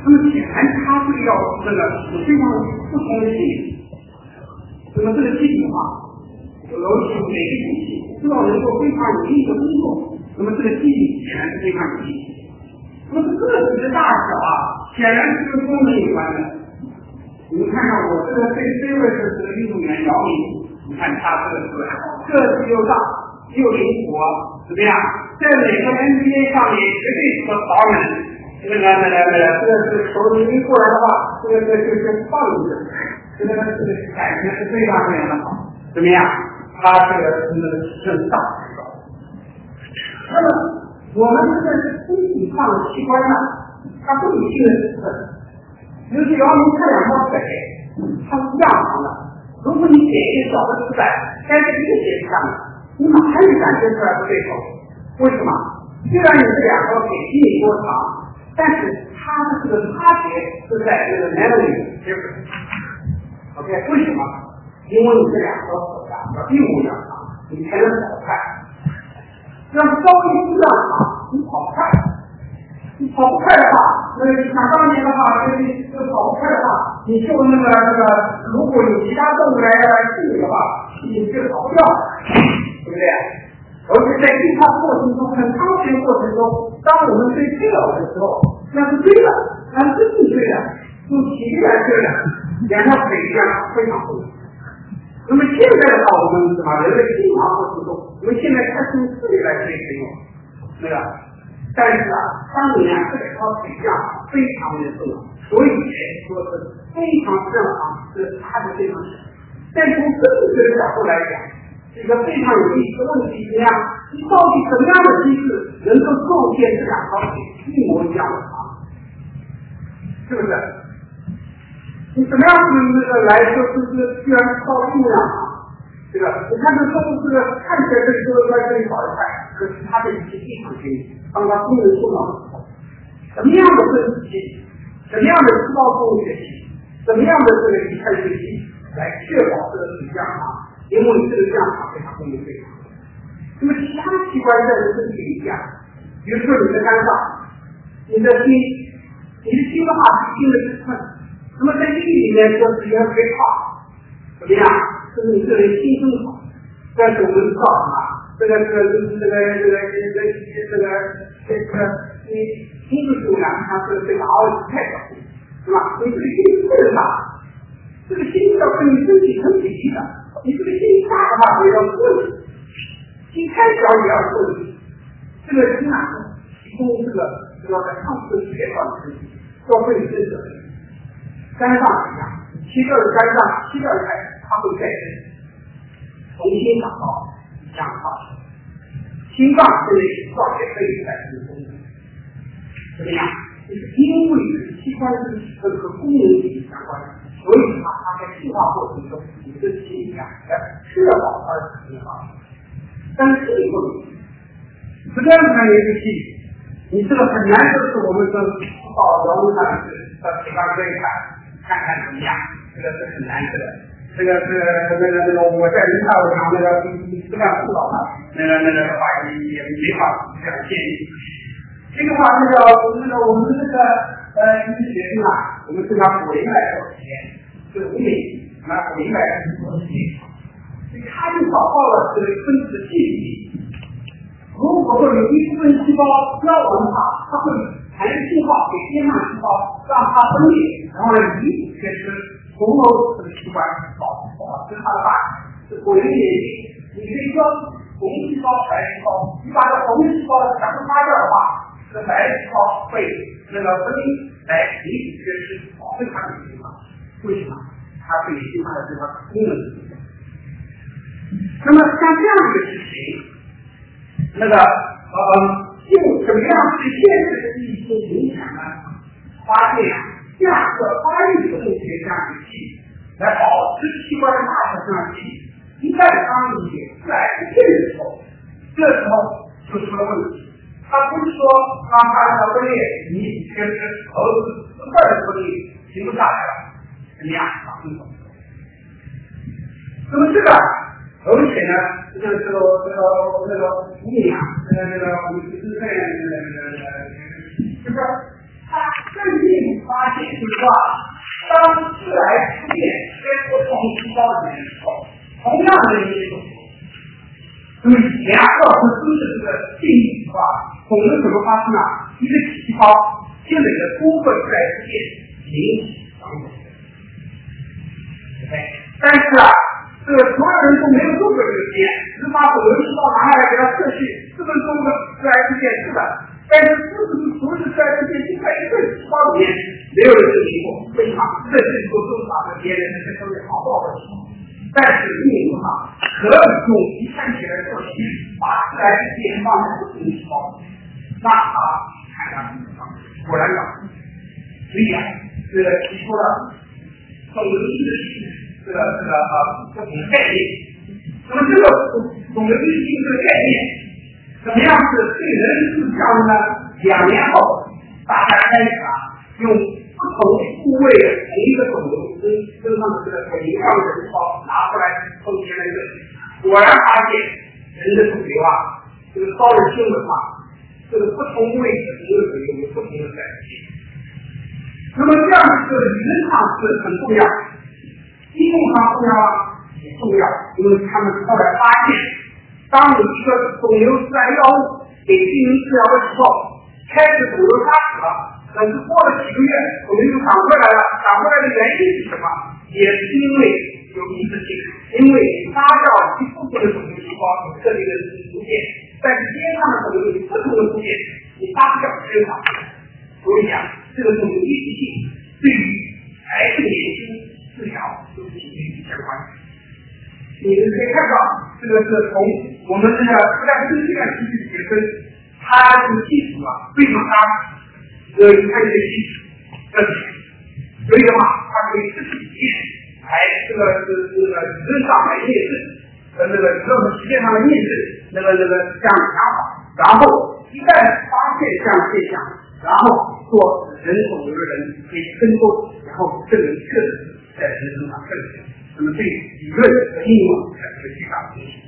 那么显然它这个要这个有非常不同的性质。那么这个系统尤其每个体系知道能够非常有意义的工作，那么这个系统显然是非常有意义。那么个体的大小显然是跟功能有关的。你们看看我这个这位是这个运动员姚明，你看他这个是个子又大又灵活，怎么样？在每个 NBA 上面绝对是个豪人。这个是球队一过来的话，这个就是放一个。这个感觉是非常非常的好，怎么样？他这个是大指标。那么我们这个身体上的器官呢，它不理性的成分，比如说姚明这两条腿，它是样长的。如果你给一个小的石板该在一个节上面，你马上就感觉出来不对头。为什么？虽然你这两条腿比你多长，但是它的这个差别是在这个 nanometer difference。OK， 为什么？因为你这两条腿要一模一样长，你才能跑快。要是稍微不一样长，你跑不快。你跑不快的话，那想当年的话，这跑不快的话，你就如果有其他动物来治你的话，你就跑不掉，对不对？而且在进化过程中，很长时间过程中，当我们追追了的时候，那是追的，那是真正追的，用体力来追的。两条腿一样非常重要。那么现在的话，我们人类进化过程中，我们现在开始用智力来追用，但是当年这两条腿一样非常的重要，所以说是非常正常，是它的非常小。但从科学的角度来讲，这个非常有意思的问题怎样？你到底什么样的机制能够构建这两条腿一模一样的长？是不是？你怎么样来说居然到一模一样长？你看这动物看起来这里跑得快，可是它的一些地方给你，当它功能受到的时候，什么样的分子器，什么样的细胞动物学系，什么样的这个遗传学系来确保这个体这样长？因为这个这样长非常功能非常好。那么其他器官在身体里一样，比如说你的肝脏、你的心的话是心的支撑。那么在地里面就是一个肥胖，怎么样？就是你这里心生好，但是我们知道这个你心的数量，它是这个ROS太小，是吧？你这个心是不能大，这个心要跟你身体成比例的，你这个心大的话也要注意，心太小也要注意。这个心提供这个在上次血管的身体，要对身体。肝脏一样，7个肝脏7个开始，它会再生，重新长到这样发生。心脏这类状也可以再生功能，怎么样？就是因为器官是和功能体相关，所以它在进化过程中，你的体量确保它的成长。但是这个问题，实际上一个系统，你这个很难说是我们说到人物上体纲可以看怎么样，这个是很难的。这个我在人大我讲质量辅导的话也没法这样建议。这个话我们一学生我们是拿果蝇来做实验，这个5年拿果蝇来做实验，他就找到了这个分子的记忆。如果说有一部分细胞标完的话，它会产生信号给边上细胞，让它分裂，然后离确实从头这个器官保持它的大小。果蝇也你可以标红细胞、白细胞，你把这红细胞全部杀掉的话，这白细胞会分离来离确实保证它的信号。为什么？它对信号的这个功能。那么像这样一个事情，用什么样对现实的一些影响呢？发现架设发育动物学这样的系统来保持器官大小这样的系统，一旦当你自然不见的时候，这时候就出了问题。它不是说当它的分裂你确实儿子2块的分裂停不下来了，怎么样？那么这个而且呢，这个我们就是它更进发发现，就是说，当自然出现在不同细胞里面的时候，同样的一些种族，那么以前啊，要是都是这个定义的话，总是怎么发生啊？一个细胞积累的多个自然事件引起长种。但是啊，这个所有人都没有做过这个实验，只把种子细胞拿下来给它测序，4分钟的自然事件是的。但是所有的自然事件就在一个细胞里面，没有人证明过。为什么？这是说都是把这别人的这都是好报的细胞。但是运营的话，可用一看起来做题，把自然事件放在不同的细胞里面，那它看它果然有。所以啊，这个提出了种子系的不同的概念。那么这个种子系这个概念，怎么样是对人是这样的呢？2年后，大家开始用不同部位的同一个种子跟他们这个同样的细胞拿出来分析了一个，果然发现人的肿瘤啊，这个高人性的话，这个不同位置的肿瘤有不同的展现。那么这样的这个理论上是很重要，应用上重要也重要，因为他们后来发现，当有一个肿瘤自然药物给病人治疗的时候，开始肿瘤发死了，可是过了几个月，肿瘤就长回来了。长回来的原因是什么？也是因为有一致性，因为杀掉一部分的肿瘤细胞有特定的突变，但是边上的肿瘤有不同的突变，你杀不掉身上。所以啊，这个肿瘤一致性对于癌症年轻治疗都是息息相关的。你们可以看到，这个是从我们这个布莱克这样机制的结分，它这个技术啊非常大，你看这个技术，所以的话，它可以自己来这个理论上来验证，这个理论和实践上的验证，这样的想法，然后一旦发现这样的现象，然后做人肿瘤的人可以跟踪，然后证明确实在人身上证实。那么对理论和应用产生巨大的影响。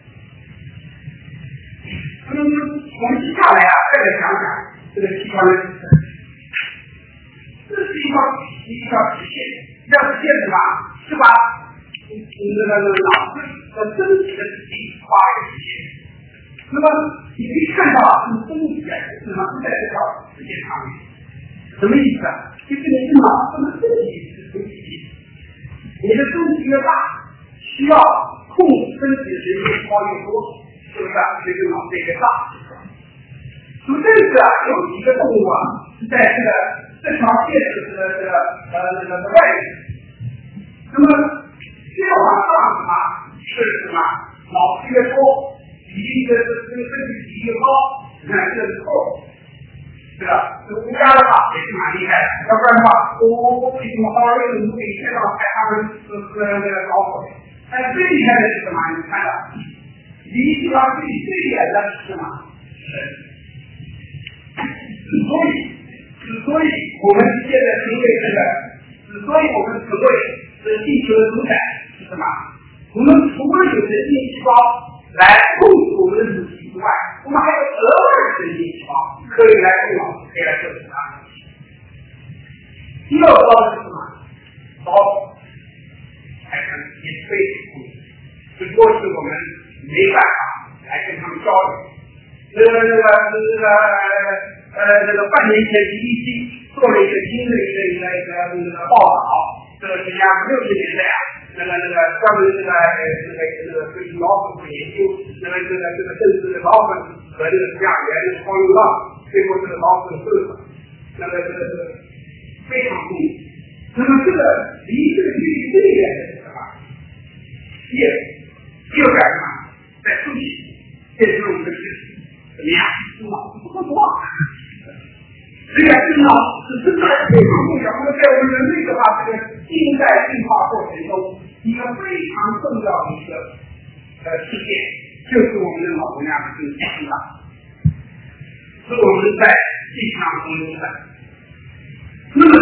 那么我们接下来啊，再来讲讲这个器官的组成。这是一条直线，这条直线什么？是把脑子和身体的直径画一个直线。那么你可以看到啊，这个身体啊，什么是在这条直线上面？什么意思啊？就是你的脑子的身体是成体系。你的身体越大，需要控制身体的人越高越多，是不是啊？所以脑袋越大。所以这个啊，有几个动物啊，是在这条线的外面。那么越往上什么？是什么？脑子越多，比例的身体比例越高，你看这是错。对吧？这个乌鸦的话也是蛮厉害的，要不然的话，我为什么好多人都可以见到海他们那个老虎？但最厉害的是什么？你看到，离地方最远的是什么？之所以我们现在成为这个，之所以我们成为这地球的主宰是什么？我们除了有神经细胞来控制我们的母体之外，我们还有额外的神经细胞可以来用脑，可以来做其他的。第二个是什么？脑才能也非常控制，只不过是我们没办法来跟他们交流。半年前 BBC 做了一个新的一个报道，这个是60年代啊。专门对老虎的研究，这个甚至老虎和这个家园的超流浪，最后这个老虎的受伤，非常重要。那么这个离这个距离最远的是什么？第二个什么？在出去变成我们的事情，怎么样？脑子不够多。这个脑是真的非常重要。那么在我们人类的话，这个近代进化过程中，一个非常重要的一个事件，就是我们的脑容量的增长，是我们在地上中的。那么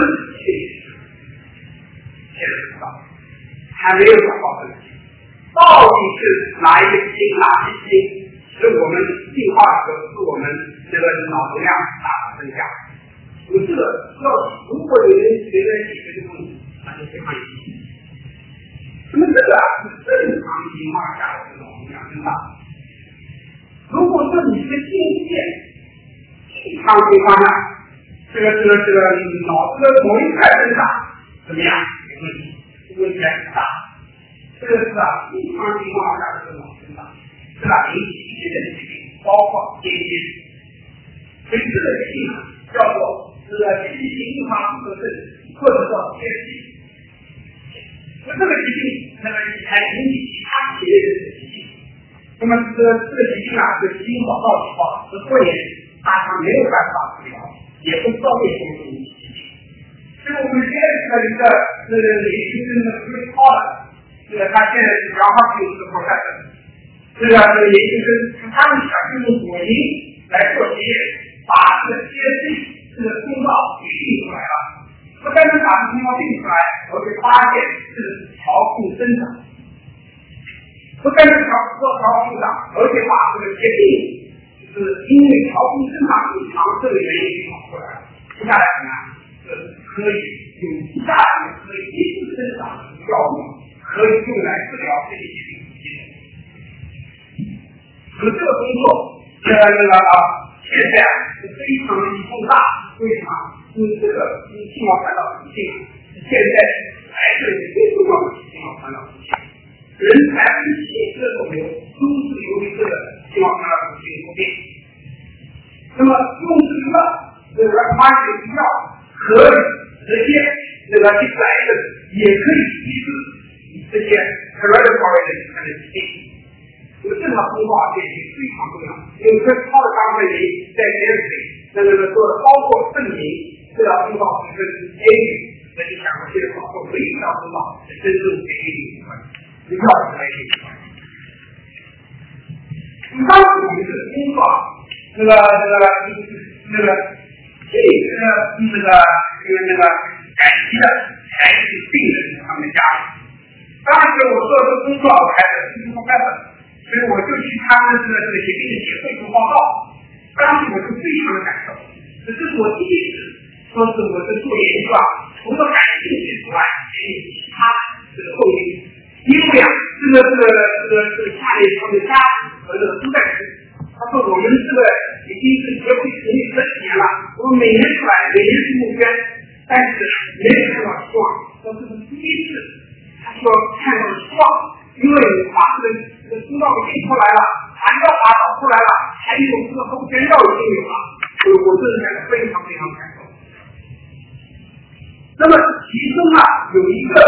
现在知道还没有找到这个基因，到底是哪一个基因，哪些基因使我们进化的时候，使我们这个脑容量大大增加？ 有这个要如果有人觉得解决这个问题，那就非常有意思。那么这个是正常情况下的这种养生法。如果说你的境界异常情况下，这个脑子的某一块增长怎么样？有问题，问题很大。这个是异常情况下的这种增长，是引起一些的疾病，包括癫痫。所以这个疾病叫做急性硬化综合症，或者叫疝气。那这个疾病还引起其他血液的疾病。那么这个疾病是基因早到情况，是拖延，大家没有办法治疗，也不知道为什么引起疾病。所以我们现在的一个研究生的最高的，他现在是良化病是professor，研究生他们想用果蝇来做实验，把这个疝气这个通道给定出来了。不单单把通道定出来，而且发现是调控生长。不单单调控生长，而且把这个疾病就是因为调控生长异常这个原因给找出来了。接下来呢，是可以有大量可以抑制生长的药物，可以用来治疗这些疾病。那么这个工作，现在是非常的重大。为什么？因为这个心脑传导疾病是现在癌症最重要的心脑传导疾病。人70%的肿瘤都是由于这个心脑传导疾病突变。那么用这个化学药可以直接去改正，也可以抑制这些 hereditary 的疾病。这个正常通话这也非常重要，因为这超的大部分原因在做的包括证明这条通道是跟 A 语，那就想说这个包括唯一一条通道是真正跟 A 语有关，跟药物来有关。当时我们是工作改期的还是病人他们家。当时我做这个工作我还是医生开本。所以我就去他们这个疾病的协会做报告，当时我就非常的感受，这是我第一次说是我是做研究除了感兴趣之外，还有其他这个后因。因为这个下列他们家和这个朱代师，他说我们这个已经是协会成立10几年了，我们每年出来，每年是目标，但是没有看到希望，说这是第一次，他说看到希望，因为把这个通道给定出来了，材料把找出来了，还有这个后天药已经有了，所以我这是非常非常感动。那么其中有一个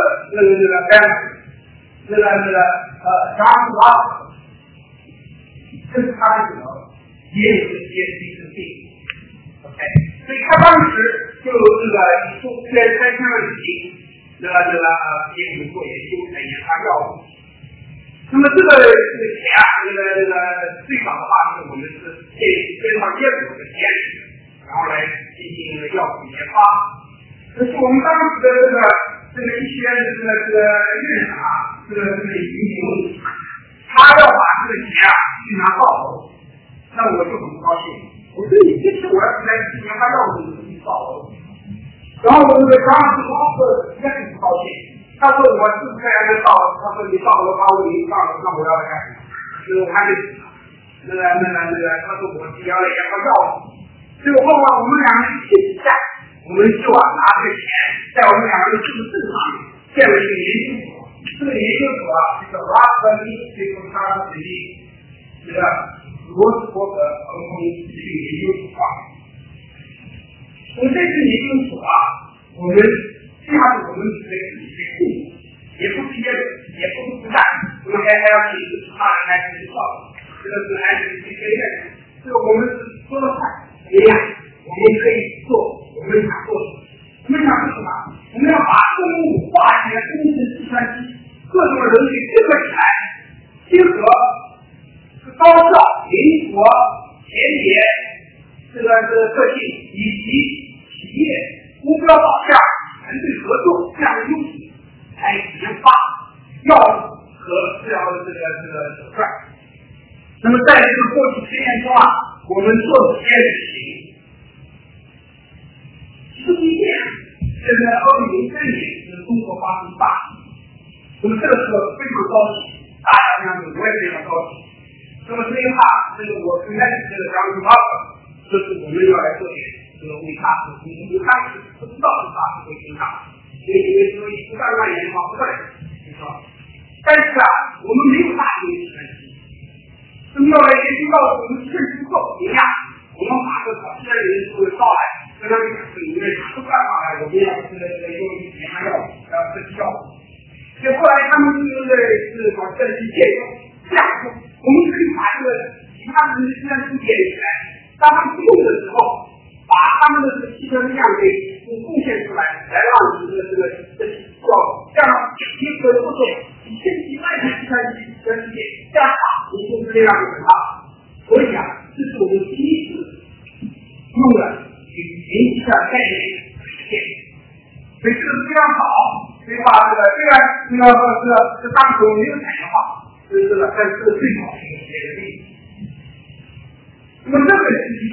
查尔斯这是他的女儿，也有这些病 ，OK， 所以他当时就在3天2已经也有做研究来研发药物。那么这个钱最早的话是我们是跟上业主的建议，然后来进行药物研发。可是我们当时的一些院长已经有问题，他要把这个钱去拿到手，那我就很不高兴。我说你这次我要是来研发药物，你自己到手。然后我这个当时也很不高兴。他说我是不是还没到？他说你到了把我给到了，那我要来干什么？我还没他说我只要来研发药物。最后我们两个人一起干，我们就拿这个钱在我们两个人这个镇上建了一个研究所。这个研究所是叫拉斯本这个他自己罗斯伯格儿童疾病研究所。从这次研究所我们这样子我们是也不是也不是不干，我们还要请其他人来介绍，这个是来自于这个这个我们是说了快一样，我们可以做我们想做的。我们想做什么？我们要把生物、化学、工程、计算机各种人力结合起来，结合高效、灵活、简洁这个特性以及企业目标导向、团队合作这样的优势，来研发药物和治疗的这个手段。那么在这个过去实验中我们做的实验是行， 在2003年是中国发生大疫，那么这个时候非常着急，大家这样子我也非常着急。那么这一趴，这个我现在这个张主任，就是我们要来做点这个为他我们一开始不知道是啥会听他，所以不断蔓延的话不断，是吧？但是啊，我们没有大型的计算机，那么要来研究到我们计算机不够评价，我们把这个现在的人数招来，跟他们讲是因为啥办法来，我们要用研发药，设计药。结果后来他们是把计算机借用，这样说，我们可以把这个其他人的计算机借起来，当他们用的时候，把他们的汽车力量给贡献出来，来让你这个这样一个不错，1000几万的计算机跟这样打，你就是力量就很大。所以啊，这是我们第一次用了语言计算概念实现，所以这个非常好。所以把这当时没有产业化，所以这个这是最好的一个例子。那么这个是一个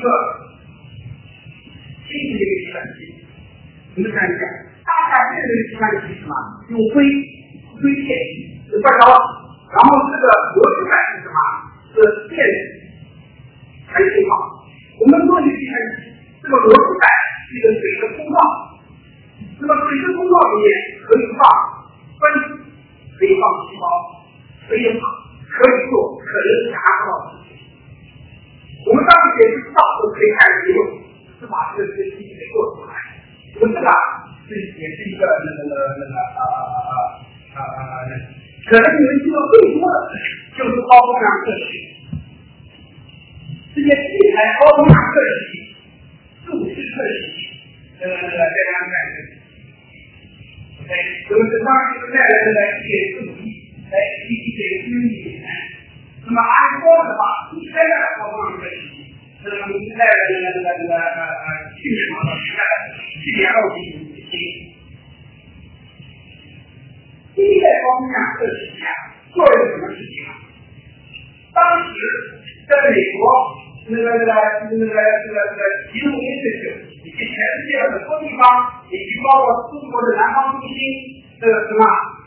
新型的一个计算机，我们看一下，大概这个计算机是什么？用硅片是半导体，然后这个螺丝板是什么？是电子还是信号？我们做一个计算机，这个螺丝板是一个水的通道，那么水的通道里面可以放分子，可以放细胞，可以做可能夹到的事情。我们当时也不知道都可以开始用，是把这个机器给做出来。我们这个也是一个可能你们听到最多的就是高通量测序，这些器材高通量测序、数字测序，这样概念。OK， 那么这当然是带来的一些注意，一些注意点。那么按说的话，现在的高通量测序，那么你在去年2年第一代高通量测序做了什么事情啊？当时在美国集中营测序以及全世界的很多地方，以及包括中国的南方中心很多的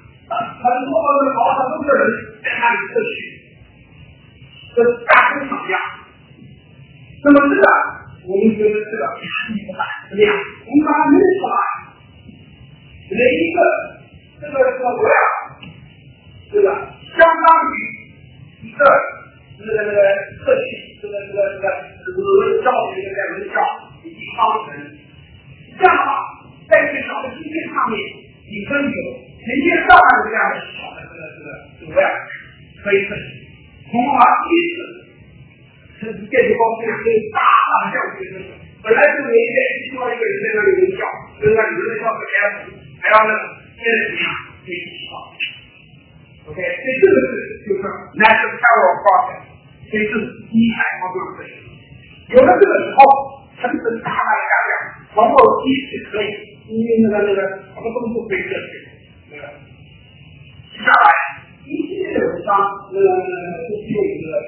人在那里测序，这大工厂样。那么这个我们觉得这个意义不大，怎么样？我们把它弄出来，每一个这个模样，这个相当于一个测序，这个教学的文教以及方程。这样的话，在这个小的芯片上面，你可以有1000上万个这样的小的模样可以测序，从而因此电子高通量可以大大降低成本。本来是每天需要一个人在那里文教，跟那里的教课还要现在怎么样可以提高。OK， 所以这个就是 national parallel process， 所以这是第一台高通量测序。有了这个时候，成本大大的下降，然后即使可以，因为什么东西可以测序，接下来一系列的文章，都是用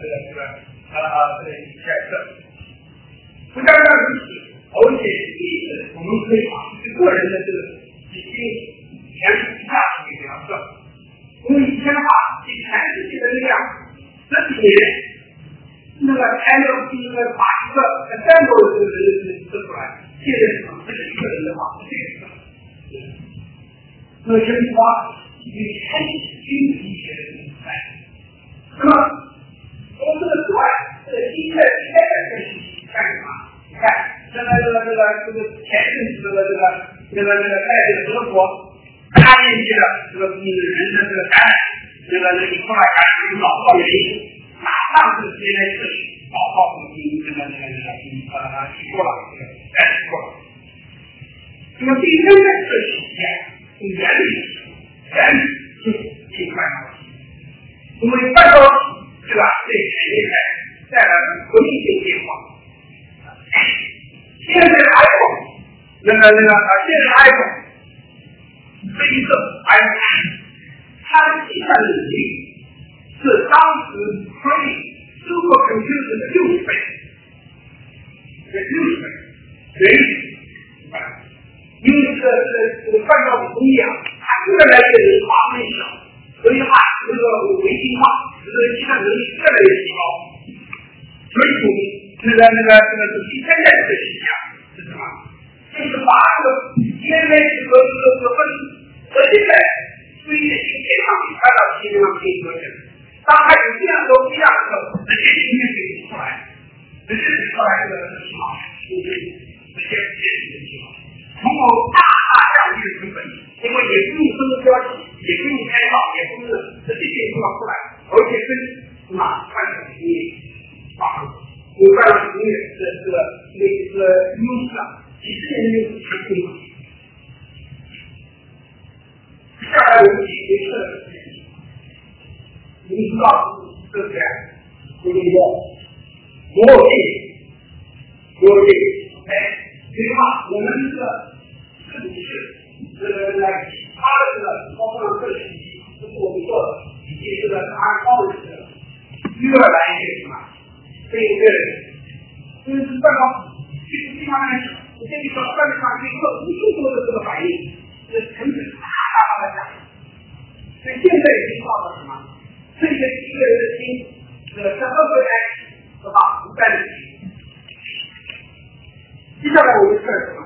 检测，不单单如此，而且我们可以把个人的这个已经全价值给量测。因为以前的话，以全世界的力量，10几年，才能把一个3个人测出来，现在这个一个人的话是这个测。那么这句话与全体经济学的比赛，那么从这个之外，这个新的测序干什么？你看，这个前阵子在德国大面积的人的感染，你后来感染找不到原因，马上就接来测序，报告提过了，那么第3代测序从原理就挺快的，因为半导体对吧？对产业带来了革命性变化。现在的 iPhone， 现在的 iPhone 这一个 iPhone， 它的计算能力是当时可以supercomputer的60倍，原理因为这个半导体工业啊，它越来越化越小，所以它这个微型化，这个计算能力越来越提高。所以这个第三代的实际啊是什么？就是把这个原来这个核心的堆在芯片上面，搬到芯片上可以合成。当它有这样的时候，这些芯片可以出来，这是出来的什么？这些信号，通过大降低的成本，因为也不用分标记，也不用开号，也不用这些信号出来，而且跟什么半导体工业有半导体工业这个优势啊，几十年的优势全部有。下来我们解决这个问题，你知道这个有一个逻辑，哎，这句话我们这个是他的这个包括这个信息，这是我们做的，以及这个按照的越来越什么，对不对？就是半导体地方来讲，我跟你说，半导体可以无数多的这个反应，这成本大的涨。所以现在已经到了什么？这个一个人的心，在2个来是吧？不在里面。接下来我们看什么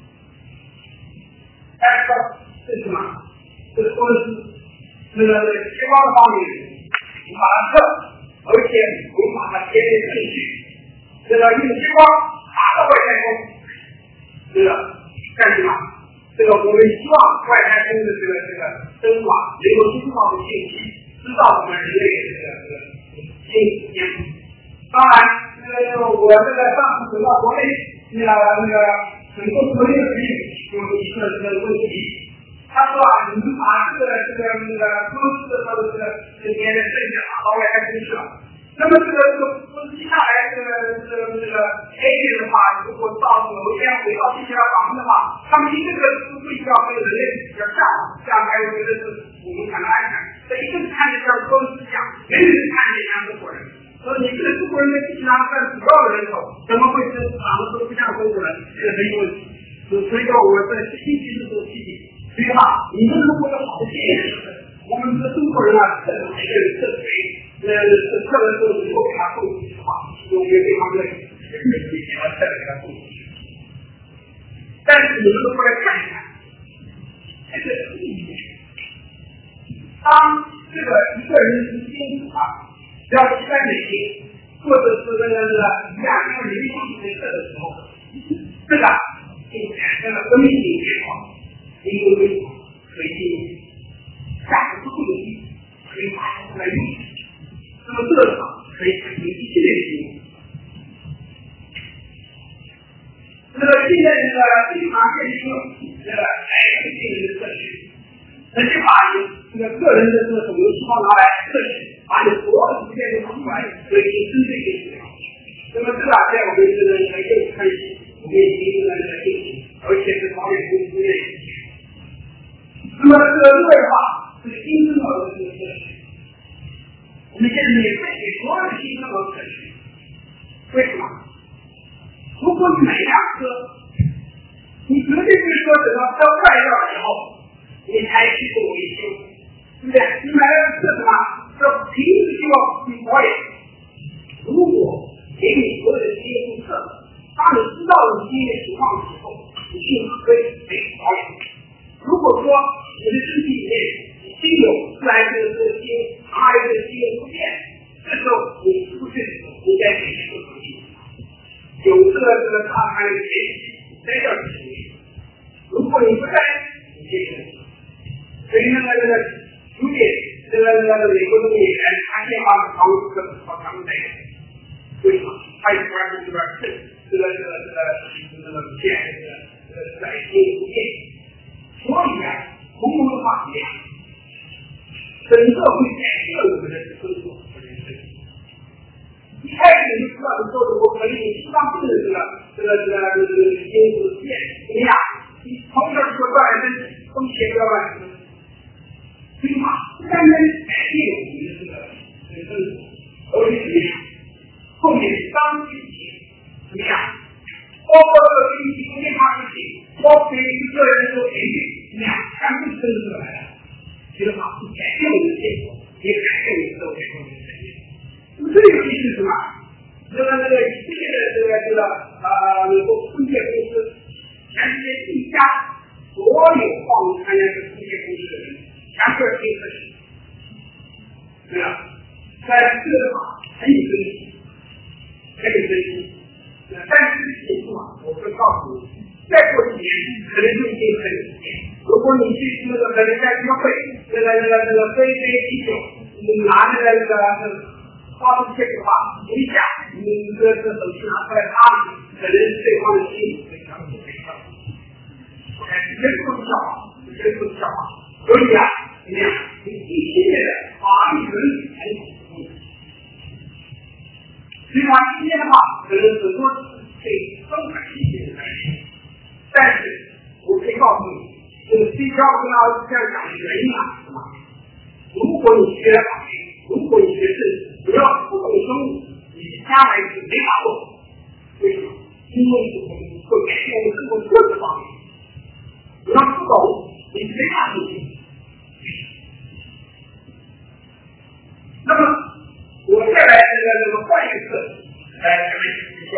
？X 是什么？这说的是这个激光的方面，我把它测，而且我把它贴在进去，这个用激光打到外太空，这个干什么？这个我们希望外太空的这个生物啊，能够收到的信息，知道我们人类的这个基因。当然，我这个上次回到国内，很多国内的朋友给我提出了这个问题，他说啊，你们把这个公司的这边的证件打到外太空去了，那么这个公司接下来这个 A 的话，如果到某一天回到地球上访问的话，他们一个个都会需要跟人类比较像，这样才会觉得是我们感到安全。这一个是看见像公司一样，人人看见像中国人。所以你这个中国人在地球上占主要的人口，怎么会是长得都不像中国人？这个很有问题。所以说我在星期日做批评，所以话你们如果有好的建议，我们这中国人啊，每个人这谁个人都能够给他送出去的话，我们非常乐意，也要再给他送出去。但是你们都过来看一看，这个意义。当这个一个人清楚啊，只要700美金，或者是2万人民币的时候，这个就产生了革命性变化，因为可以价格不会低，可以马上来用。那么这个可以产生一系列的应用。现在非常现实用X性的测试，那就把你个人的这个肿瘤细胞拿来测试，把你所有的图片都拿出来，所以针对这个。那么这个在我们这个业务分析，我们已经用了这个技术，而且是导演公司的研究。那么这个另外的话，这个新生儿的这个测试，我们现在免费给所有的新生儿测试，为什么？如果你买一辆车，你绝对不是说等到车坏掉了以后，你才去做维修，对不对？你买了车什么？这平时就要去保养。如果给你所有的基因注册，当你知道你基因的情况的时候，你就可以保养。如果说你的身体里面已经有自然的这个基因，还有这个基因突变，这时候你是不是应该给你做手术？有这个大盘的学习，摘掉你的手术。如果你不摘，你就手术。所以呢，朱姐美国的演员，他先把房子好长的。为什么？他有关这边这个线在基因突变，所以啊，从文化里面，整个会改变我们的生活和人生。一开始你知道的时候，我可以适当性的这个基因突变怎么样？你从小就锻炼身体，从前要锻炼身体，对吧？慢慢改变我们的这个生活，而且怎么样？后面当具体怎么样？包括这个具体空间化事情， 我给一个人做培训，2000个生出来了，这个话改变我的结果，也改变我的结果的生意。那么这个意思是什么？这个一切的中介公司，全世界第一家所有报名参加这个中介公司的人，全部是黑科技，对吧？在这个话很有分析，很有分析。但是记住啊，我会告诉你，再过几年可能就已经很有钱。如果你去可能在约会，飞啤酒，拿花出去的话，一下你这手机拿出来打你，可能对方的心理会强烈被伤。这不是笑话，这不是笑话。所以啊，怎么样？你一系列的法律伦理才有意义。尽管今天的话，可能很多对中产阶级的概念，但是我可以告诉你，这个最高跟这样讲的原因啊是什么？如果你学法律，如果你学政治，不要不懂生物，你将来是没法做。为什么？因为我们会改变我们生活各个方面。你要不懂，你是没法进行。那么，我再来换一个词来前面就说，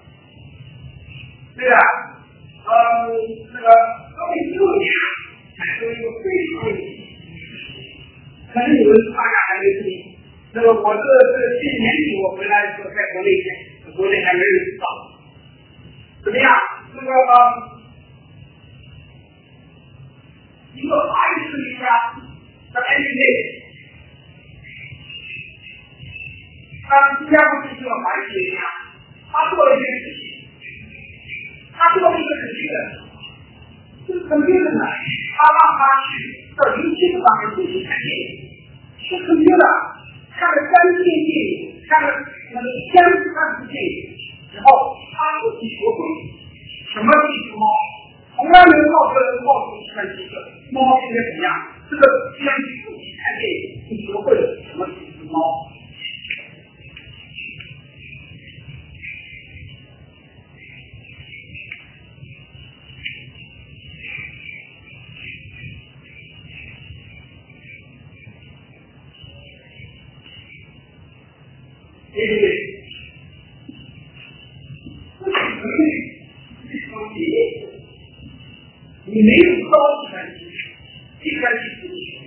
对啊，2016年产生一个非常有意思的事情，可能你们大家还没注意。那么我去年底我回来的时候，在国内还没有知道，怎么样？一个法律事业家，他来这里，他新加坡是一个法律事业家，他做了一件事情，他做了一个很新的，这个很新的呢，他让他去到07个方面进行产业，是很新的。看了3届电影，看了30电影，然后他自己学会什么技术猫，从来没有告诉计算机的猫应该怎么样，这个计算机自己才给你学会了什么技术猫。你没有高计算机，计算机自己学会。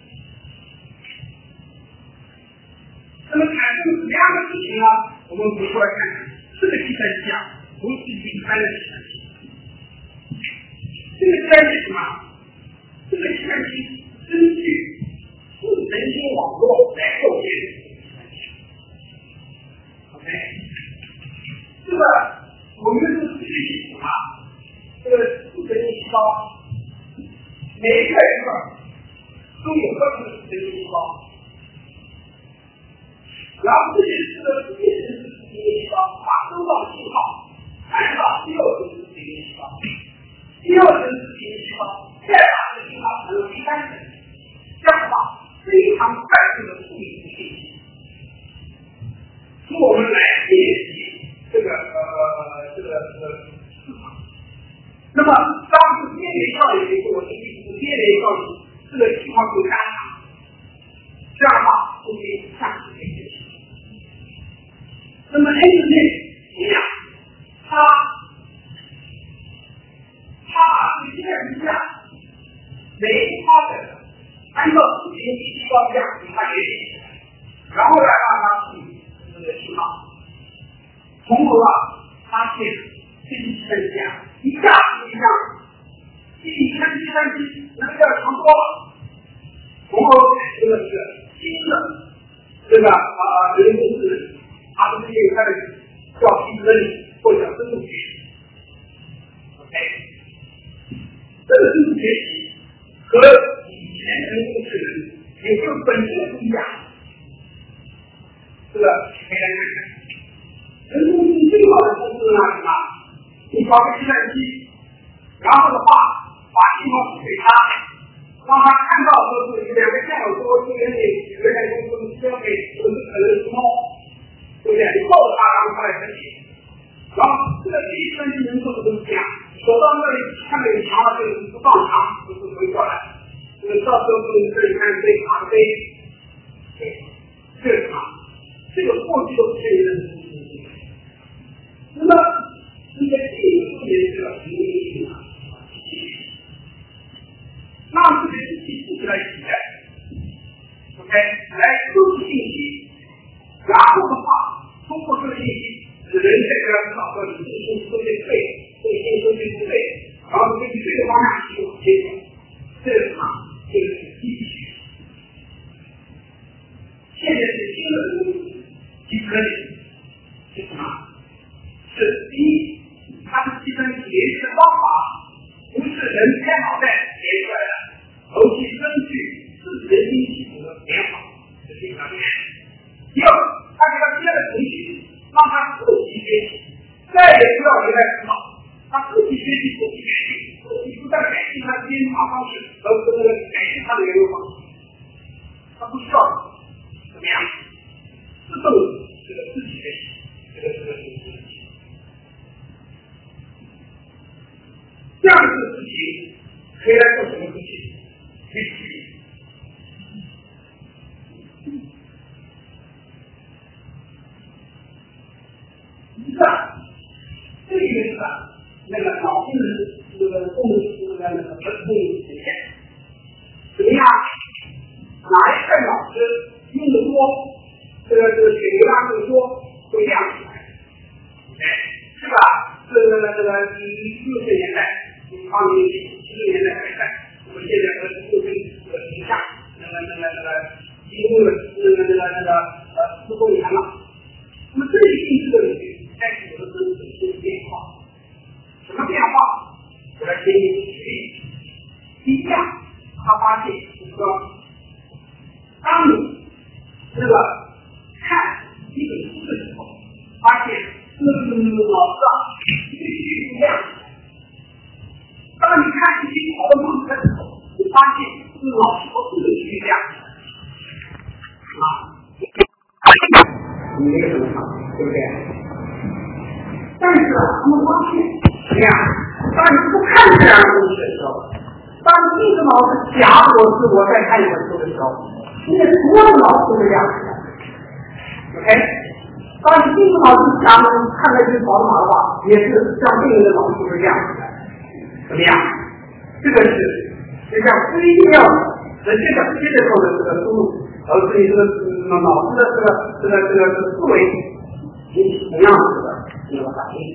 那么产生什么样的事情呢？我们回过来看看，这个计算机啊，不是一般的计算机。这个计算机什么？这个计算机根据智能星网络来构建的计算机。OK， 这个我们是自己什么？这个智能细胞，每一个人都有各种智能细胞，然后这些智能细胞把收到信号传到第二层智能细胞，第二层智能细胞再把这个信号传到第三层，这样的话非常快速的处理信息。从我们来解析这个市场。那么当时边缘效应给我的意思，边缘效应这个情况就干啥？这样的话就可以下次可以解释。那么 A 字面怎么样？他把这个计算每一个发展按照自己的细胞量给它联系起来，然后来让它处理这个信号。从而发现这个计算机啊，一下子比以前计算机能量强多了，从而产生了一个新的人工智能，它不是因为它的叫机分离或者叫深度学习。OK， 这个深度学习和以前人工智能也就本身不一样。这个可以来看看。人工智能最好的方式是什么？你搞个计算机，然后的话把信号输给他，让他看到说是2个线有多中间的有个人工智能给可能是猫，对不对？你告诉他，然后他来分析。然后这个计算机能做的东西啊，首走到那里看那个墙了，就不放长，就回过来。到时候这里看这茶杯，这个茶，这个过去都是这个。那么这个技术也是要平民性的，让这个机器来体验 ，OK， 来收集信息，然后的话，通过这个信息，人才知道说你这个信息收集对，这个信息收集不对，然后根据这个方向去往前走，这个什么？这个是机器学习。现在是新的东西，计算是什么？是第一，它是计算机联系的方法，不是人开脑袋连出来的，而是根据自己的心系统的变化，这是一方面。第二，它给它接了程序，让它自己学习，再也不要人来指导，它自己学习自己改进，自己不断改进它的编码方式，而不是改进它的原有方式，它不需要怎么样，自动这个自己学习，这个这样的事情可以来做什么事情？可以去一个，这个是那个脑筋的那个动那个动实现，怎么样？哪一块脑子用的多，这个血流量更多，会亮起来，是吧？这个60年代。80、70年代开始，我们现在和陆军停下，几乎自动员了。那么这些定制的领域开始有了自己的变化。什么变化？我来给你举例。第一样，他发现就是说，当你这个看一本书的时候，发现脑子必须亮起来。当你看一些好的东西的时候，你发现这个老师不是去这样你那个怎么看？对不对？但是他们发现怎么样？当你不看这样的东西的时候，当你一个脑子假我在看一本书的时候，你的所有的脑子都是这样的。OK， 当你一个脑子假看那些跑马的话，也是像这个的脑子是这样的。怎么样？这个是就像不一定要直接做的这个输入，而是你这个脑子的这个思维引起同样的这个反应。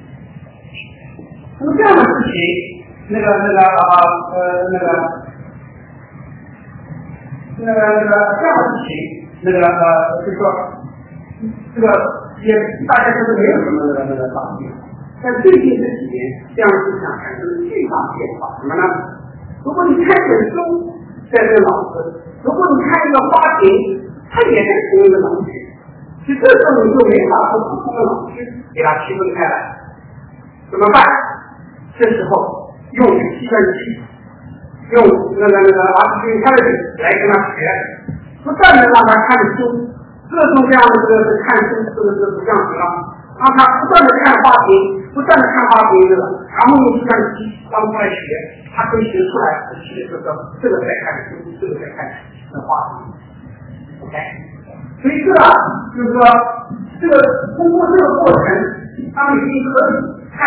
那么这样的事情，这样的事情，就是说这个也大家就是没有什么反应。在最近这几年，这样的思想产生了巨大变化。什么呢？如果你看一本书，在这个脑子；如果你看一个花瓶，它也在同一个脑区。其实这时候你就没法把不同的脑区给它区分开来。怎么办？这时候用计算机，用artificial intelligence 来跟他学，不断的让他看书，各种各样的看书不像什么，让他不断的看花瓶。不断的看花瓶然后用计算机帮出来学，他可以学出来这个在看书，这个在看花瓶。OK， 所以就是说这个通过这个过程，他们已经可以看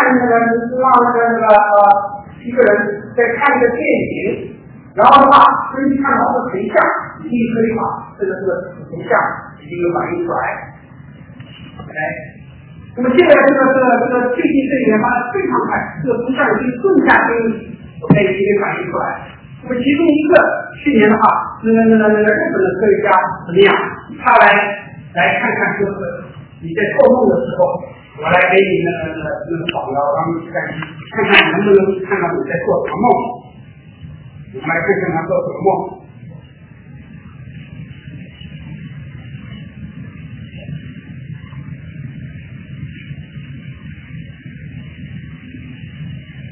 一个人在看一个电影，然后的话根据看到的成像，已经可以把这个成像已经有反映出来。OK。那么现在最近这一年发展非常快，这个图像已经更加精密，已经反映出来。那么其中一个去年的话，日本的科学家怎么样？他来看看就是你在做梦的时候，我来给你扫描，让你看看能不能看到你在做什么梦。我们来看看他做什么梦。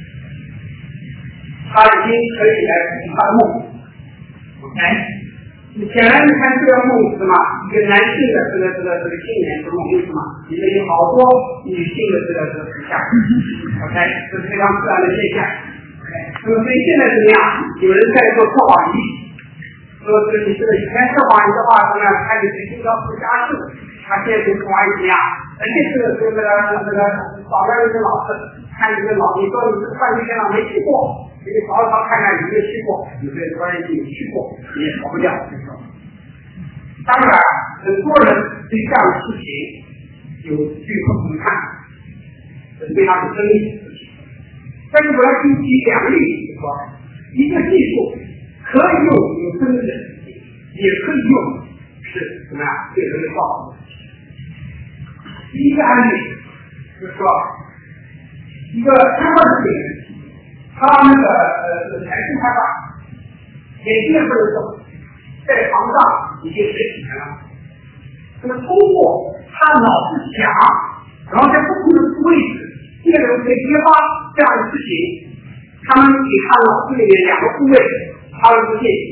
他已经可以来看他的梦 ，OK， 显然你看这个梦是什么？一个男性的这个青年是梦，为什么？里面有好多女性的这个图像 ，OK， 这是非常自然的现象。OK， 那么所以现在怎么样？有人在做测谎仪，说你这个以前测谎仪的话，怎么样？看你最高附加数，他现在做测谎仪怎么样？而且这个早上有个老师看一个老，你说你这个犯罪现场没去过。给你找一找看看有没有去过，有些专业性有去过，你也跑不掉。当然，很多人对这样的事情有据可不看，这是非常有争议的事情。但是我要举两个例子，说一个技术可以用有争议的事情，也可以用是怎么样对人的造成。第一个案例就是说，一个开发的病人。他那个财政开发，眼睛也不能动，在床上已经睡起来了。那么通过他脑子想，然后在不同的位置，借着这些发这样的事情，他们给他脑子里面两个部位发了个信息。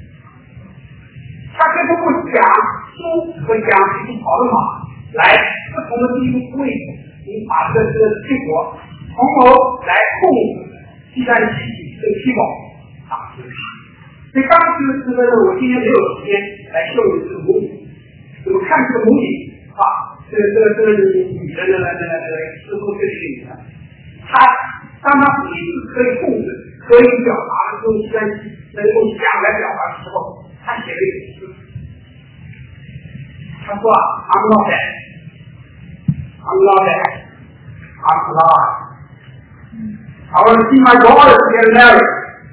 他可以通过讲书和讲自己跑的马来不同的地方位置，你把这个结果从头来控制。计算机体这个细胞啊，所以当时这个我今天没有时间来秀你这个模拟，我们看这个模拟啊，这个女人的似乎这个女的，她当她不是可以控制、可以表达的用计算机能够讲来表达的时候，她写了一首诗，她说I'm not that，I'm not。I want to see my daughter get married.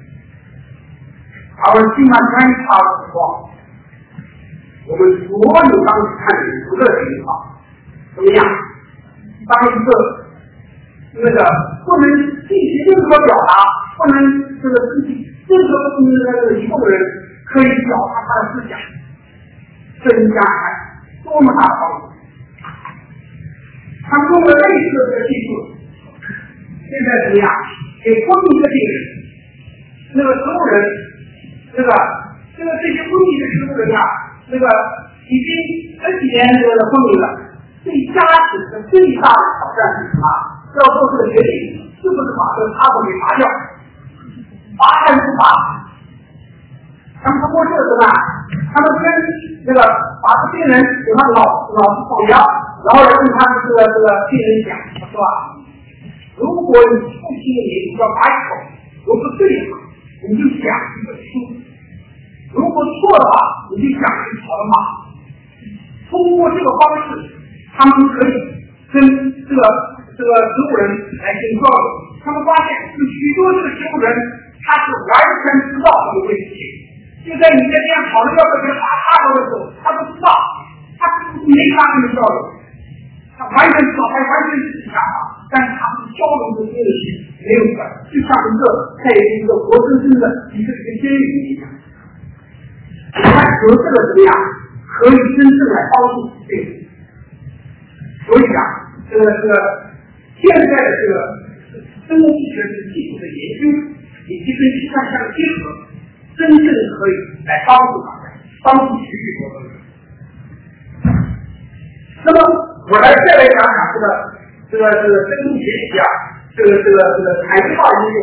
I want to see my grandchild born. 我们所有当时看的不乐的地方，怎么样？当一个那个不能进行任何表达，不能这个自己任何一个人可以表达他的思想，这应该多么大的帮助！他们用了类似的技术。现在怎么样？给昏迷的病人，那个植物人，这些昏迷的植物人啊，那个已经10几年这个昏迷了，对家庭的最大的挑战是什么？要做这个决定，是不是把这个插头给拔掉？拔还是不拔？他们通过这个什么？他们跟那个把这病人给他脑子放压，然后跟他的这个病人讲，是吧？如果你不听你要改口，如果对了，你就讲一个书；如果错的话，你就讲一条马。通过这个方式，他们可以跟这个植物人来进行交流。他们发现有许多这个植物人，他是完全知道这个问题。就在你在这样讨论要不要打他的时候，他不知道，他没法跟你交流。他完全知道，他完全是想法。但是他们交流的东西没有的，就像在一个活生生的一个监狱一样。他有这个怎么样，可以真正来帮助这个。所以啊，现在的这个生物学技术的研究，以及跟计算相结合，真正可以来帮助他们，帮助许多的人。那么我来再来讲讲这个生物学习啊，这个材料应用，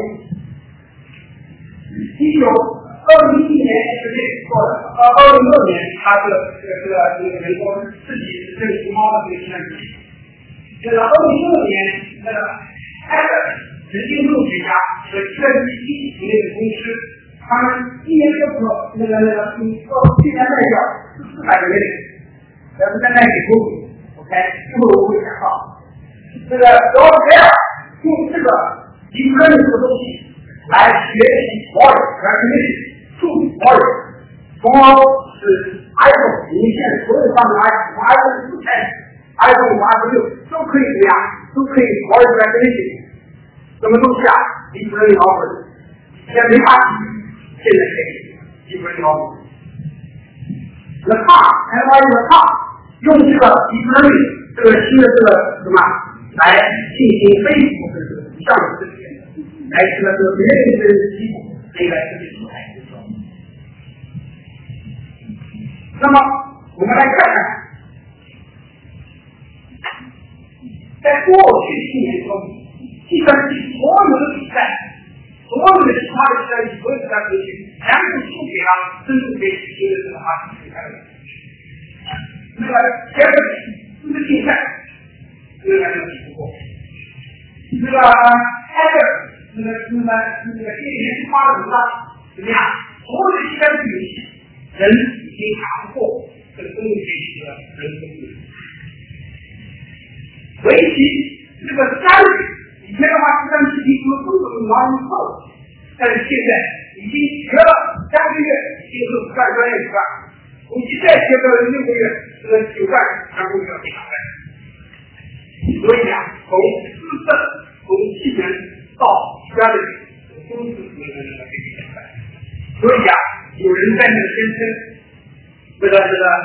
已经有2011年是这个做的，2016年他这个美国自己这个熊猫的这个计算机，这个2016年那个人工生物学家和计算机一起的公司，他们1年结果去年代表400个人，咱们在那里公布 ，OK， 之后我会讲到。然后这样用这个一个这个东西来学习Warrior recognition， 数据Warrior， 从是 iPhone 里面现在所有上的 iPhone 4iPhone 5、iPhone 6都可以怎么样？都可以 Warrior recognition， 什么东西啊 ？Deep learning algorithm， 以前没法比，现在可以 Deep learning algorithm。The NYU 的用这个 Deep learning 这个新的这个什么？来进行非普的图像的识别，来这个别人的基础，可以来识别出来。 那么我们来看看，在过去的1年中，计算机所有的比赛，所有的其他的计算机，所有的计算机全部输给了真正被实现的这个80岁开始。那个前面这个竞赛，这个比不过。那个那个这一年发的文章怎么样？所有的计算机游戏，人已经打不过这个中国学习的人工智能。围棋这个3日，以前的话计算机提出了不同的难以后，但是现在已经学了3个月，已经是5段专业5段，估计再学个6个月，这个9段全部要给打败。所以啊，从知识、从技能到专业，都是这个给打败。所以啊，有人在那宣称，你们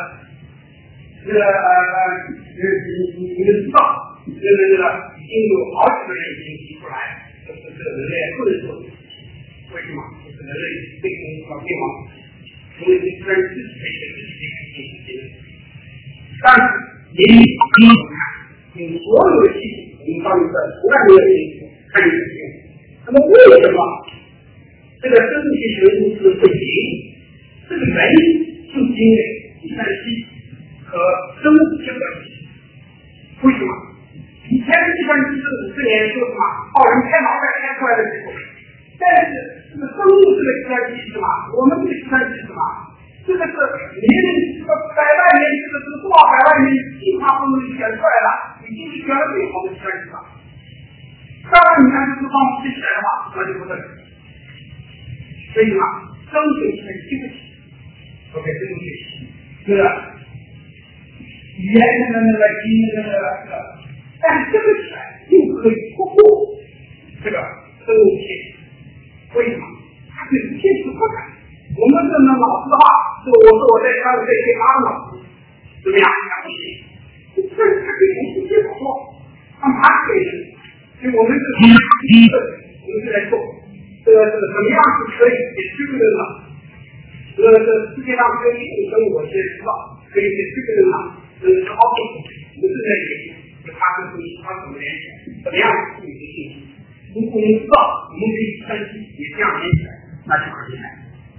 知道，已经有好几个人已经提出来，就是这个人类不能做的事情。为什么？就是人类被动到灭亡，因为虽然自己可以自己进行结论，但是也有我们看，用所有的系统，我们到一个不断的进行看这个。那么为什么这个生物学学公司会赢？这个原因就是因为计算机和生物结合起来。为什么？以前的计算机是50年说什么人开脑袋开出来的结果，但是这个生物这个计算机是什么？我们这个计算机是什么？这个是年这个100万年，这个是多少百万年计划不能选出来了，已经是选了最好的计算机了。当然，你看这个方式起来的话，那就不对。所以嘛，生物学是经不起。OK， 这个学习，这个语言基因但是这个起来又可以突破这个生物学。为什么？它可以现实发展。我们这么老师的话，我说我在这些8个老师怎么样？不行，这它可以从世界跑让它可以。所以我们是我们就来做这个怎么样是可以给区别的呢？这世界上只有1种生物我现在知道可以给区别的呢，是奥数，我们正在研究，就它跟它怎么联系，怎么样处理这信息。如果我们知道，我们可以分析也这样联系，那就很厉害。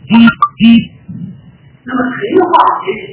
那么谁的话学习？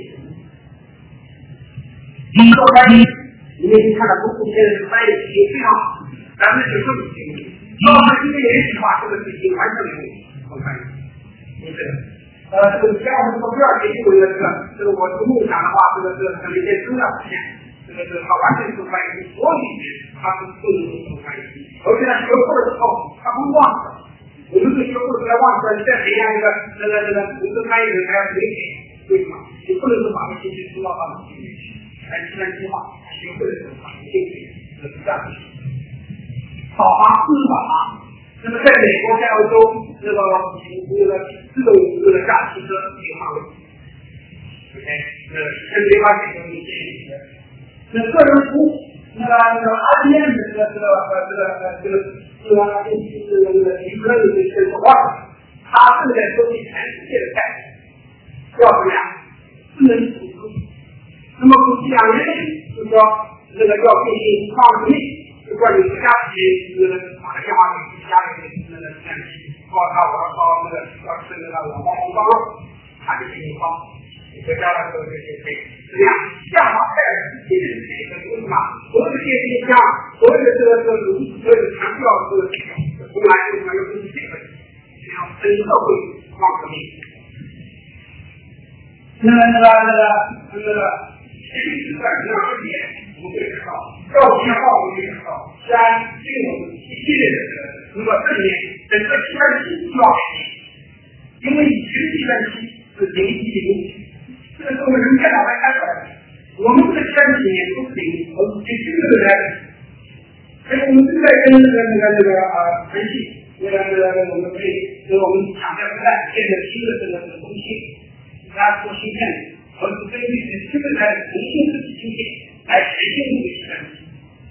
说翻译，你们已经看到中国现在的翻译已经非常好，95%。要是今天联系的话，这个是已经完全没有翻译。这个第二个第二节就有这个我这个梦想的话，这个可能一些资料实现，这个它完全是翻译，所有里面它是都是翻译，而且呢学会了之后，它不忘记。我们是学会了忘记了，你再培养一个文字翻译人还要谁给？为什么？你不能是把这信息输到他脑子里面去，来计算机化，学会了之后把这信息这是这样的。扫码4码。那么在美国在欧洲这个自动驾驶车领航位 ，OK， 跟没法解决你建议的。那个人服务，那个 IBM 这个理科的这个手腕，他正在收集全世界的概念，要怎么样？智能组织。那么估计2年内，就是说要进行创新。关于这家企业打个电话给家里计算机，告诉他我要烧要吃老包红烧肉，他就给你烧，你回家了之后就可以怎么样？这样的话在世界的这个什么，所有的电冰箱，所有的炉子，所有的全部要从来就要根据这个，要跟社会抗革命。其实在2022年，我们会看到，到10月号我们会看到，虽然这种一系列的如果这里面整个计算机需要改变，因为以前的计算机是0及0，这个是我们人电脑来开出来的，我们这个计算机里面都是0，而且这个来，所以我们正在跟分析，我们可以跟我们强调不断建设新的中心，大家做芯片。而是根据这个来重新自己芯片来实现这个计算机。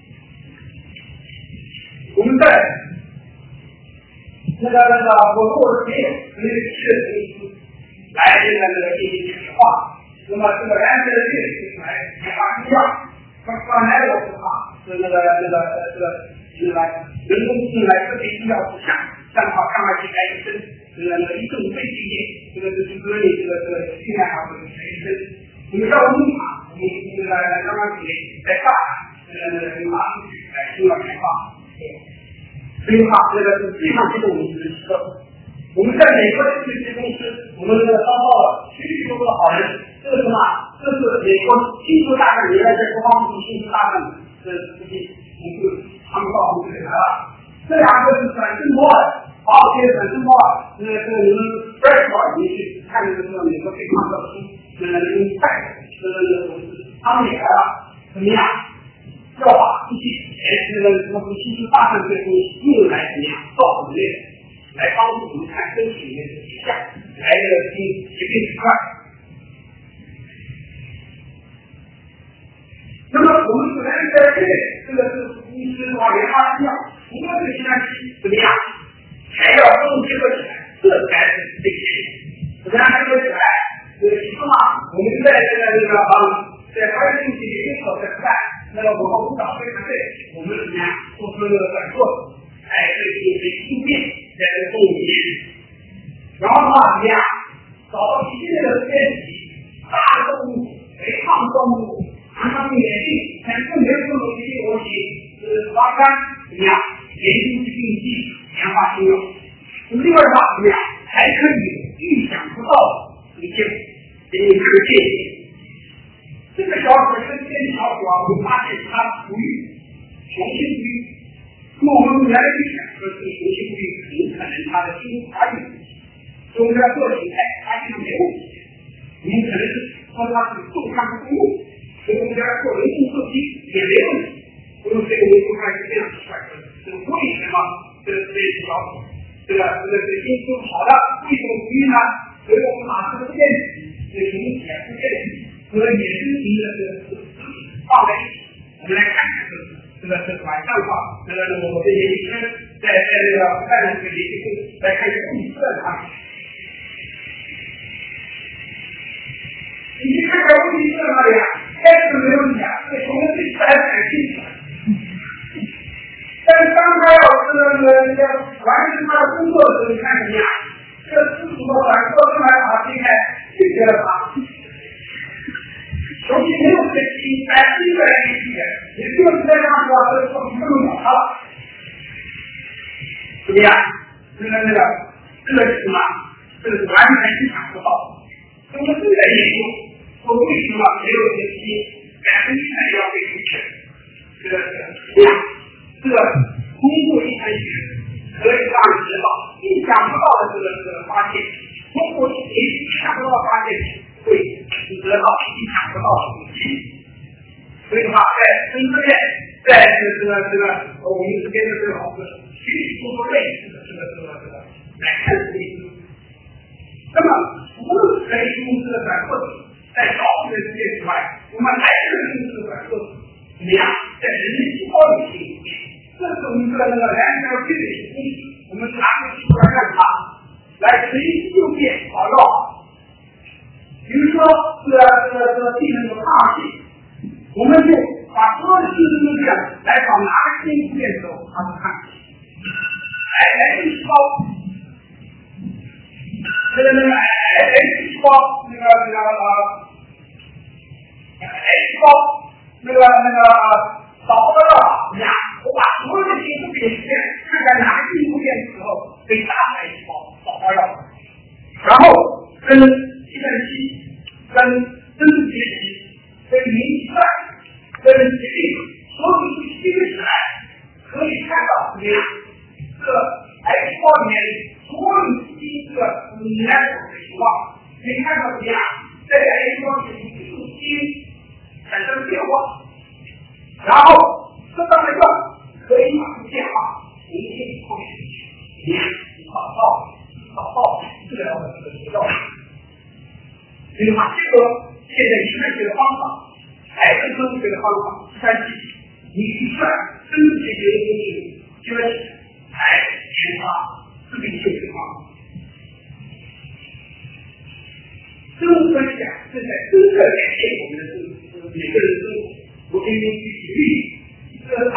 我们在我说我是没有这个技术来进行简化， 那么这个燃烧的电力来研发不一样。刚才我说是人工智能来设计医疗图像，这样的话看上去医生一种非经验，这个就是说你训练好的医生，我们要用法，我们刚刚在大马数据来需要开发，所以话这个是非常激动的一个时刻。我们在美国的这些公司，我们招到了许许多多的好人。这是什么？这是美国技术大战原来在国防部技术大战的这些同志，他们到我们这里来了。这两个是转正波的，而且转正波你们 Brexit 你去看这个美国对抗的书，他们也来了，怎么样？要把一些什么技术大战这些东西用来怎么样造我们的？来帮助我们看身体里面的体相，来疾病区块。那么我们首先在这个是公司的话研发需要，除了这些东西怎么样，还要共结合起来，这才是这些。怎么样结合起来？其实嘛，我们在在发展中心里面所在看，那个我们舞蹈非常对，我们怎么样做出了短作，对应变。在这动物里，然后的话怎么样？找到一系列的变体，大动物、肥胖动物，让它们免疫，产生没有这种疾病模型，发展怎么样？研究疾病剂，研发新药。另外的话怎么样？还可以预想不到一些可见。这个小组跟这个小组啊，我们发现它不育，雄性不育。那么我们原来去想说这个雄性不育可能它的基因发育，所以我们要做形态发现它没问题。我们可能是说它是重抗不动物，所以我们要做人工受精也没问题。所以这个我们看是这样出来的。这个为什么这个小组这个因素好的，为什么不育呢？所以我们把这个变体这个引起不变体和野生型的放在一起，我们来看看这个晚上的话，我们研究生在这个在这个研究生来看一个物色的话，你看看物色哪里啊？开始没有你啊，对我们对自然感兴趣。但是当他要完成他的工作的时候，你看怎么样？这个师傅把说出来把这个解决了他。尤其没有这基因，100%的理解，也就是这样说，这说不用了。怎么样？这个是什么？这个是完全意想不到。通过这个研究，说为什么没有这基因100%要被拒绝？这个通过遗传学可以让你知道意想不到的这个发现，通过意想不到的发现会得到意想不到的东西。所以的话，在生物链，在我们这边的这个老师许许多多类似的来看这个意思。那么除了人类公司的转过程，在少数的世界之外，我们还有公司的转过程怎么样？在人类细胞里面，这是我们燃烧这个东西，我们拿个器官让它来随机应变找到。比如说病人有抗性，我们就把所有的细胞来找哪个基因出现的时候，它是抗性。癌细胞，癌细胞找不到呀！我把所有的基因变出现，看看哪个基因出现的时候被大癌细胞找到了，然后跟计算机、跟生物学习、跟云计算、跟疾病所有的东西结合起来，可以看到怎么样？这个癌细胞里面所有基因的原始的情况，可以看到怎么样？在癌细胞里面基因产生变化。然后适当的药可以把这变化重新后面找到治疗的这个药。所以话，这个现在遗传学的方法，还是生物学的方法，计算机，你计算生物学的东西，就是来研发治病救治方法。 生活分享是在真正改变我们的生活，每个人生活。我给你举例，这个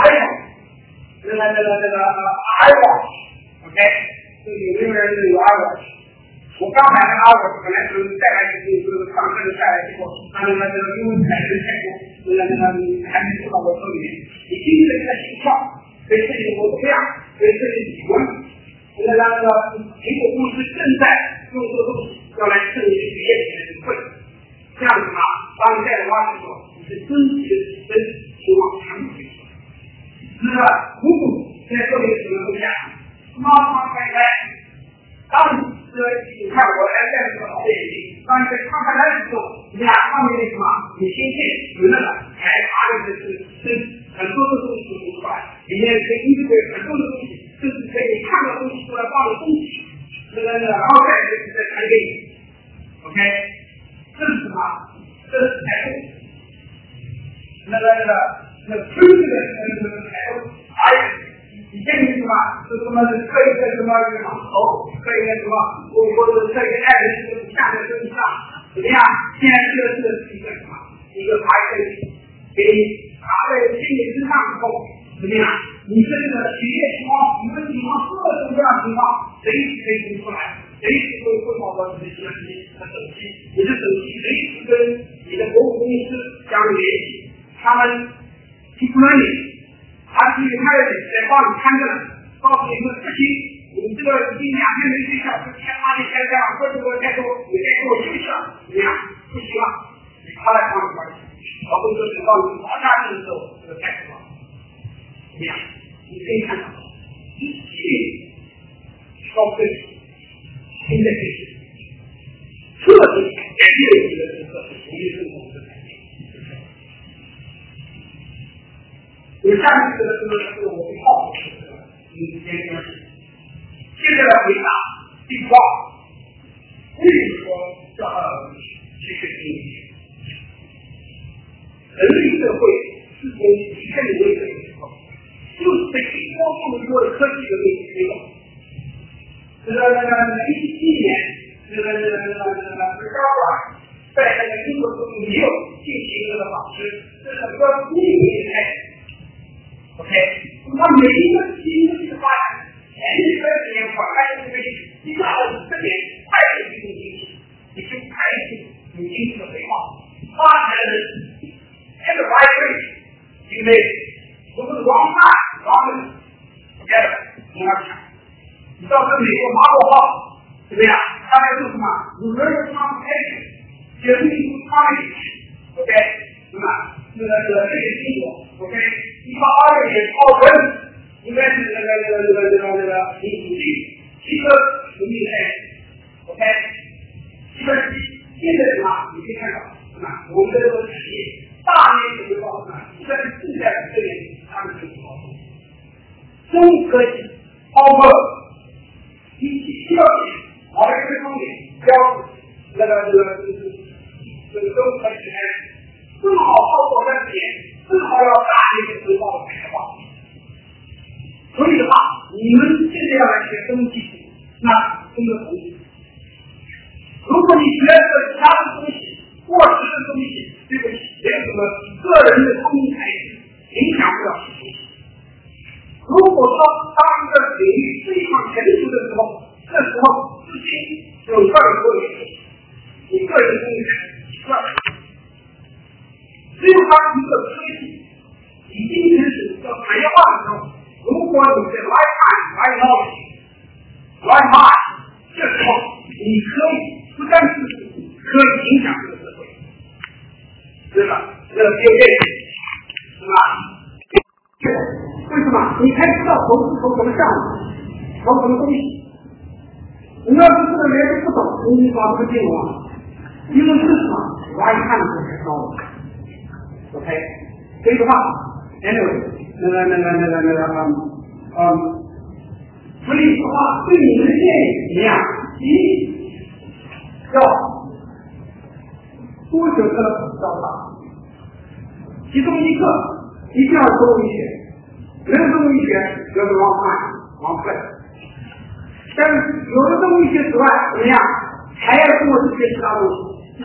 iWatch，OK， 就是有的人有 iWatch。我刚买那个iWatch，本来是带来就是上课的带来结果，因为买的太多，还没送到我手里面。你今天的这个情况，可以设计活动量，可以设计体温。苹果公司正在用这个东西要来证明实验品的智慧，这样子嘛，当你在挖的时候，你是真实的提升希望全部提出来。是吧？如果现在做一个什么东西啊？猫猫开开，当你看我来带这个好眼睛，当你在看开来的时候，你俩上面那什么，你先见有那个还爬的是很多的东西都出来，里面可以应对很多的东西。就是可以看到东西出来放的东西，然后再传给你 ，OK， 这是什么？这是财富。那推这个财富，以前是什么？是什么？是刻一个什么头，刻一个什么？或者刻一个爱人是下在身上，怎么样？现在这个是一个什么？一个牌子，给你拿在心里身上之后，怎么样？你这个企业情况，你们情况各种各样情况，随时可以读出来，随时会汇报到你的计算机和手机，你的手机随时跟你的国务公司相联系，他们提出了你，他是有他的在帮你看着，告诉你们不行，你这个已经2天没睡觉，这天花你开销，或者我再给我休息了，怎么样？不行了，他来帮你关系，而不是等到你吵架的时候就开始了。怎么样？你可以看到，一切消费新的开始，彻底改变你的整个从业生活的改变。有下面这个是我们好奇的，你先关系。接着来回答第8，为什么说叫去学经济？人类社会是从以前的为主。就是被光速的科技的推动，这个2017年，这个高管在那个英国中也有进行这个访视，这是个公益开始 ，OK， 那每一个新的发展，前20年拐来这个1到5年快速推动经济，也就快速有经济的回报，发展的 enterprise rate 因为不是光看。together， 你要想，你到这美国马国号怎么样？他来做什么 ？Reverse computation， 解密出差异 ，OK， 对吧？这个英国 ，OK， 1822年奥文应该是5G， 汽车独立开始 ，OK， 计算机现在什么？你可以看到，是吧？我们的这个产业大面积的报什么？计算机正在这里，他们就是好。中科技包括一起需要我们这方面标这个中科技呢，正好包括在里面，正好要大力的回报的开发。所以的话，你们现在要来学生物技术，那真的同意。如果你学的其他的东西，过时的东西，对不起，没有什么个人的聪明才智，影响不了事情。如果说当一个领域非常成熟的时候，这时候资金有2个原因，你个人公司2个，只有当一个科技已经开始要产业化的时候，如果你是 right time right knowledge right mind， 这时候你可以不但是可以影响这个社会，对吧？这个是吧？为什么？你才知道投资投什么项目，投什么东西。你要是这个连不懂，你搞不进我。因为是什么？我爱看的才知道的。OK， 所以的话 ，anyway， 所以的话，对你们的建议怎么样？要多学科教法，其中一个。一定要中文学，没有中文学就是 wrong time wrong place。但是有了中文学之外，怎么样？还要跟我这些其他东西，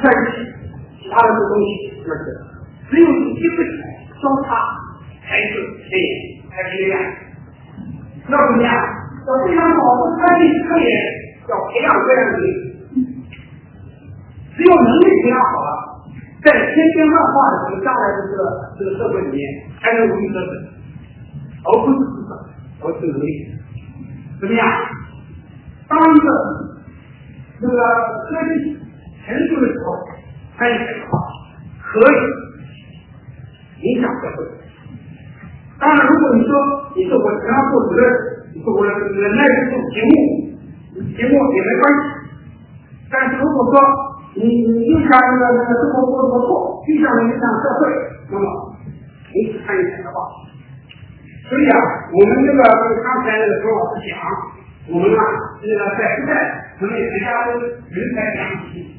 西，是不是？只有一个交叉才是才是恋爱。要怎么样？要非常好的科研，要培养这样的人。只有能力培养好了，在千变万化的这个将来的这个社会里面，才能如鱼得水，而不是智商，而是能力。怎么样？当一个这个科技成熟的时候，参与的话，可以影响社会。当然，如果你说你是我只要做主任，你说我人类做节目也没关系。但是如果说你影响那个生活过得不错，影响社会，那么你是参与的话，所以我们这个刚才那个周老师讲，我们这个在现在我们国家的人才培养体系，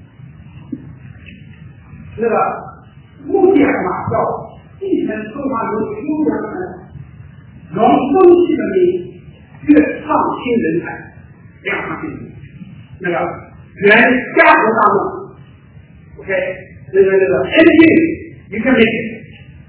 那个目的叫继承中华民族优良的农耕系的越创新人才两项进行，那个原家国大陆 ，OK， 那个 anything you can make it，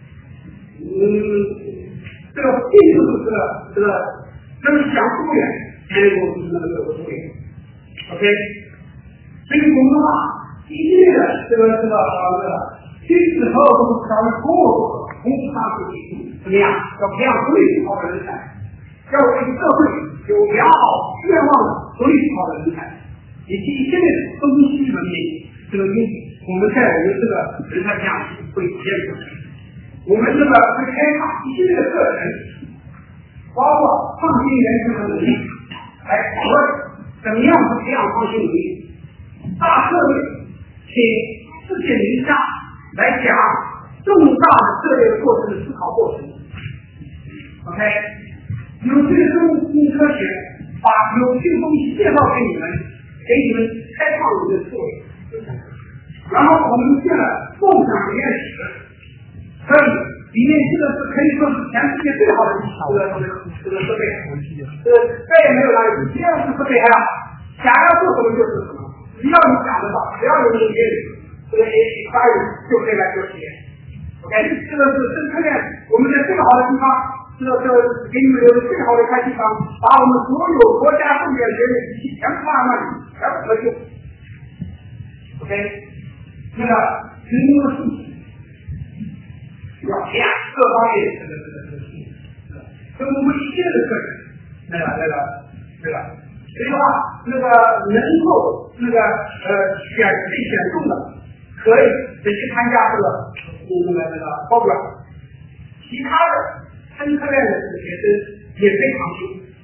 这个并不是这个增强疏远，才能够那个疏远 ，OK， 所以我们一系列的这个君子和睦才会同时上去，怎么样？要培养独立思考的人才，要为社会有良好愿望的独立思考的人才，以及一系列的中西文明这个因素，我们在我们这个人才培养体会体现出来。我们这个会开发一系列的课程，包括创新研究的能力，来讨论怎么样去培养创新能力。大策略请世界名家来讲重大的策略过程的思考过程。OK， 有趣的生物科学把有趣的东西介绍给你们，开创你的思维。然后我们建了梦想实验室，所以里面这个是可以说是全世界最好的这个设备，再也没有哪里比第二次设备还要好，想要做什么就是什么，只要你想得到，只要有这个原理，这个发育就可以来做实验。OK， 这个是生科院我们在最好的地方，这给你们留的最好的一块地方，把我们所有国家重点学的仪器全部放在那里，全部合用。OK， 那个人工的数据要培养各方面的这个跟我们一切的课程，那个，所以的话，那个能够选中的，可以直接参加这个program，其他的生科院的学生也非常多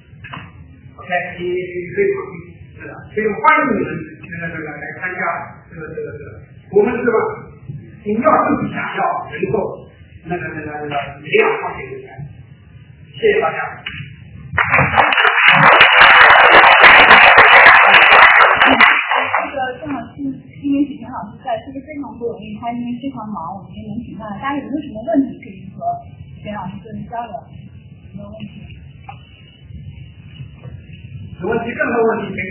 ，OK， 也非常多，所以欢迎你们来参加这个，我们是吧？你要自己想要能够培养创新人才，谢谢大家。 正好因为许晨老师在，确实非常不容易，他因为非常忙，我们也能请到。大家有没有什么问题可以和许晨老师做交流？有没有问题？ 有问题，任何问题可以。